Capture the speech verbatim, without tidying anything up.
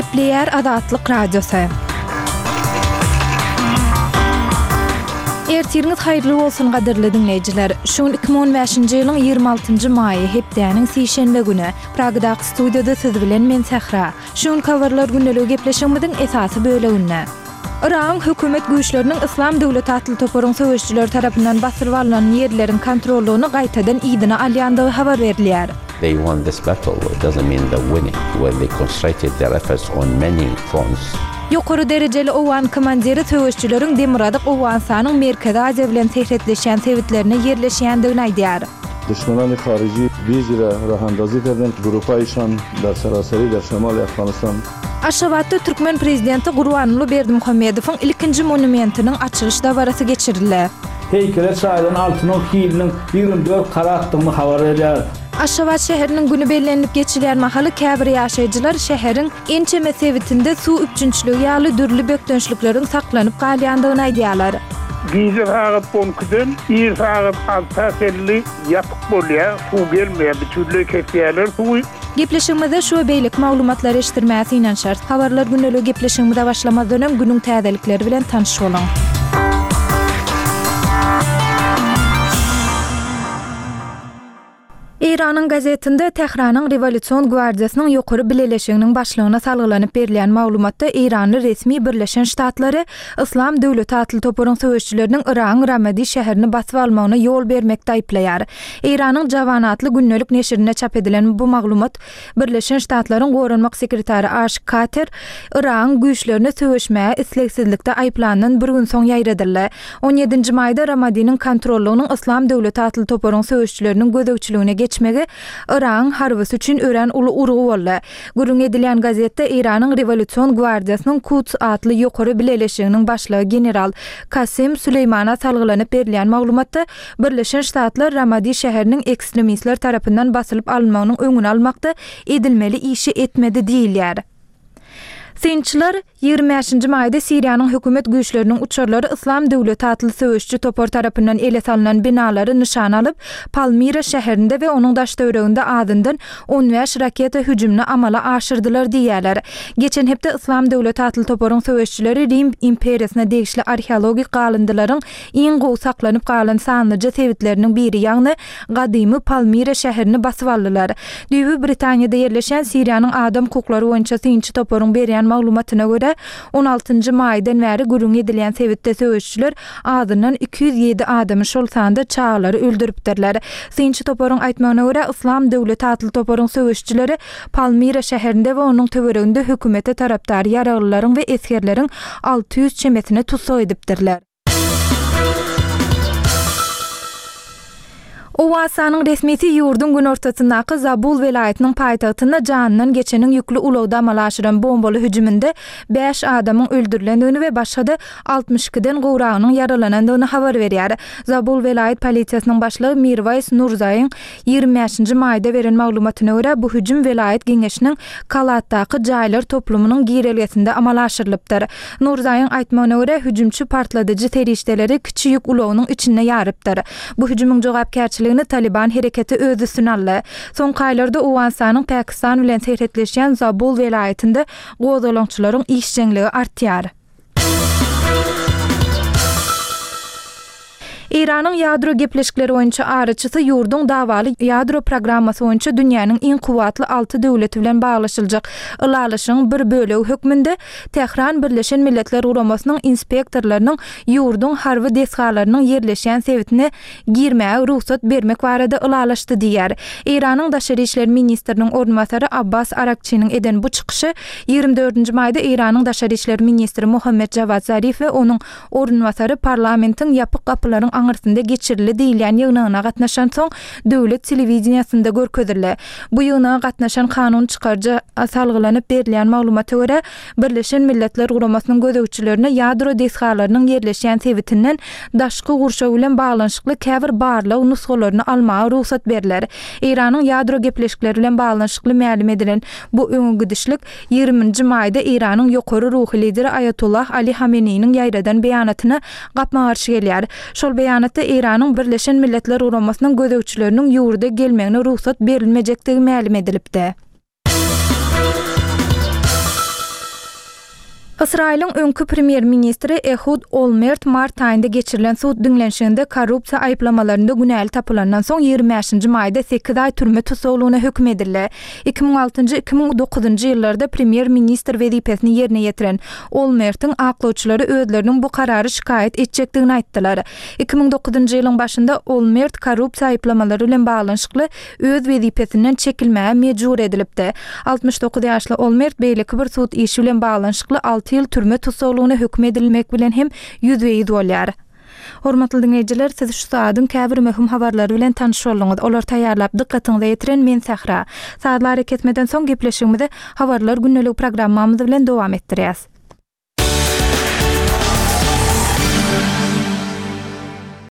Nükleer Azatlyk Radiosu. Ertiriniz hayırlı bolsun gaderli dinleyijiler. Şun iki bin on beşinji ýylyň ýygrimi altynjy maýy hepdäniň sişenbe güni Pragdaky studiýada siz bilen men Sehra. Şun kawarlar gündelik gepleşigimiziň esasy böleginde. Iran hökümet güýçleriniň Islam döwleti atly toparyň söwüşçileri tarapyndan basyryp alynan ýerleriň kontrollugyny gaýtadan ýygyna alýandygy habar berilýär. They won this battle. It doesn't mean they're winning. Well, they concentrated their efforts on many fronts. Ýokary derejeli owan komandiri söwüşçileriň Demiradyk Owansanyň Merkezi Aziýa bilen tähditleşen sebitlerine ýerleşýändigini aýdýar. دشمنان خارجی بیزی را راه اندازی کردند که گروه‌هایشان در سراسری در شمال افغانستان. Aşgabatda Türkmen prezidenti Gurbanuly Berdimuhammedowyň ilkinji monumentiniň açylyş dawarasy geçirildi. Heykele çaýdan altına ýylyň ýygrimi dört karatdygyny habar berýär. Aşgabat şäheriniň güni bellenip geçilýän mahaly käbir ýaşaýjylar şäheriň ençeme sebitinde suw üçünçlügi ýaly dürli bökdönçlikleriň saklanyp galýandygyny aýdýarlar. Gizir hağıt bonkudun, iyi hağıt altaselli yapık bolya, su gelmeye bütünlüğü kesiyeler su. Gepleşigimizde şu beylik maglumatlar eşitdirmäsi inen şart. Habarlar gündelik gepleşigimizde başlamadan hem günüň täzelikleri bilen tanış bolan. İran'ın gazetinde Tehranyň Revolýusiýon Gwardiýasynyň ýokary bileleşiginiň başlygyna salgylanyp berilýän maglumatda İranly resmi Birleşen Ştatları Islam döwleti atly toparyň söwüşçileriniň Iran Ramadi şäherini basyp almagyna ýol bermekde aýplaýar. İran'yň Jawan atly gündelik neşrine çap edilen bu maglumat Birleşen Ştatlaryň Gorunmak sekretary Ash Carter Iran güýçlerini söwüşmäge isleksizlikde aýplanan bir gün soň ýaýradyldy. on ýedinji maýda Ramadi'niň kontrollugynyň Islam döwleti atly toparyň söwüşçileriniň gözegçiligine geçmegi Iran harbysy üçin ören uly urgu boldy. Gürüň edilen gazetde İran'yň Revolýusiýon Gwardiýasynyň Quds atly ýokary bileleşiginiň başlygy general Qasim Süleýmana salgylanyp berilýän maglumatda Birleşen Ştatlar Ramadi şäheriniň ekstremistler tarapyndan basylyp alınmagynyň öňüni almakda edilmeli işi etmedi diýilýär. Sinçiler ýygrimi beşinji maýda Siriýanyň hökümet güýçleriniň uçarlary Islam döwleti atly söwüşçi topar tarapyndan ele salynan binalary nişan alyp Palmira şäherinde we onuň daşdöwreginde adyndan on beş raketa hüjümini amala aşyrdylar diýerler. Geçen hepde Islam döwleti atly toparyň söwüşçileri Rim imperiýasyna degişli arheologik galyndylaryň iň gowy saklanyp galan sanlyca sebitleriniň biri ýagny gadymy Palmira şäherini basyp aldylar. Düýbi Britaniýada ýerleşen Siriýanyň adam hukuklary boýunça sinçi toparyň berýän maglumatyna görä on altynjy maýdan bäri gürüň edilen sebitde söwüşçiler adyndan iki yüz ýedi adamy şol sanda çağlary öldüripdirler. Sinçi toparyň aýtmagyna görä Islam döwleti atly toparyň söwüşçileri Palmira şäherinde we onuň töwereginde hökümete tarapdary ýaraglylaryň we eskerleriň alty yüz çemesine tutsak edipdirler. Owasanyň resmeti ýurdun gün ortasyndaky Zabul welaýatynyň paýtagtynda janynyň geçeniň ýüklü ulagda amalaşyran bombaly hüjüminde beş adamyň öldürilendigini we başga altmış ikiden gowragynyň yaralanandygyny habar berýär. Zabul welaýat polisiýasynyň başlygy Mirways Nurzaýyň ýygrimi beşinji maýda beren maglumatyna görä bu hüjüm welaýat geňeşiniň Kalatdaky jaýlar toplumynyň girelgesinde amalaşyrylypdyr. Nurzaýyň aýtmagyna görä hüjümçi partladyjy terişdeleri kiçik ulagynyň içine ýarypdyr. Bu hüjümüň jogapkärçiligi Taliban hereketi özü sunaldy. Soňky aýlarda Owansanyň Pakistan bilen serhetleşýän Zabul welaýatynda gozalançylaryň işçiligi artýar. İran'ın ýadro gepleşikleri boýunça araçysy ýurdun dawaly ýadro programmasy boýunça dünýäniň iň kuwatly alty döwleti bilen baglaşyljak ylalaşyň bir bölegi hökmünde Tehran Birleşen Milletler Guramasynyň inspektorlarynyň ýurdun harby desgalarynyň ýerleşýän sebitine girmäge ruhsat bermek barada ylalaşdy diýär. İran'yň daşary işler ministriniň ornwasary Abbas Arakçynyň eden bu çykyşy ýygrimi dördünji maýda İran'yň daşary işler ministri Mohammed Javad Zarif we onuň ornwasary parlamentiň ýapyk gapylaryň aňyrsynda geçirildi diýilýän ýygnagyna gatnaşan soň döwlet telewizionýasynda görkezildi. Bu ýygnaga gatnaşan kanun çykarjy salgylanyp berilýän maglumata görä Birleşen Milletler Guramasynyň gözegçilerine ýadro desgalarynyň ýerleşýän sebitinden daşky gurşaw bilen baglanyşykly käbir barlyk nuskalaryny almaga ruhsat berilýär. İran'yň ýadro gepleşikleri bilen baglanyşykly ma'lum edilen bu öňe gidişlik ýygrimiňji maýda İran'yň ýokary ruhy lideri Ayatollah Ali Hameneýniň ýaýradan beýanatyna gapma garşy gelýär. Şol beýanatda İran'yň Birleşen Milletler Guramasynyň gözegçileriniň ýurda gelmegine ruhsat berilmejekdigi ma'lum edilipdi. Israil'in önkü premier ministri Ehud Olmert mart ayında geçirilen suud dinlenşiginde korrupsiya ayıplamalarında günäli tapılandan soň ýygrimi beşinji maýda sekiz ay türme tutsagylygyna hökm edildi. iki ming altynjy iki ming dokuzynjy ýyllarda premier ministr wezipesini ýerine ýetiren Olmert'in aklawçylary özleriniň bu karary şikayet etjekdigini aýtdylar. iki ming dokuzynjy ýylyň başynda Olmert korrupsiya ayıplamalary bilen baglanyşykly öz wezipesinden çekilmäge mejbur edilipdi. altymyş dokuz ýaşly Olmert beýleki bir suud işi bilen baglanyşykly altı ýyl türme tutsagylygyna hökm edilmek bilen hem ýüzbeýi bolýar. Hormatly dinleýijiler, siz şu saatyň käbir möhüm habarlary bilen tanış bolýaňyz. Olar taýýarlap dikkatiňizi ýetiren men Sahra. Saatlar ketmeden soň gepleşigimizde habarlar günnelik programmamyz bilen dowam etdirýäs.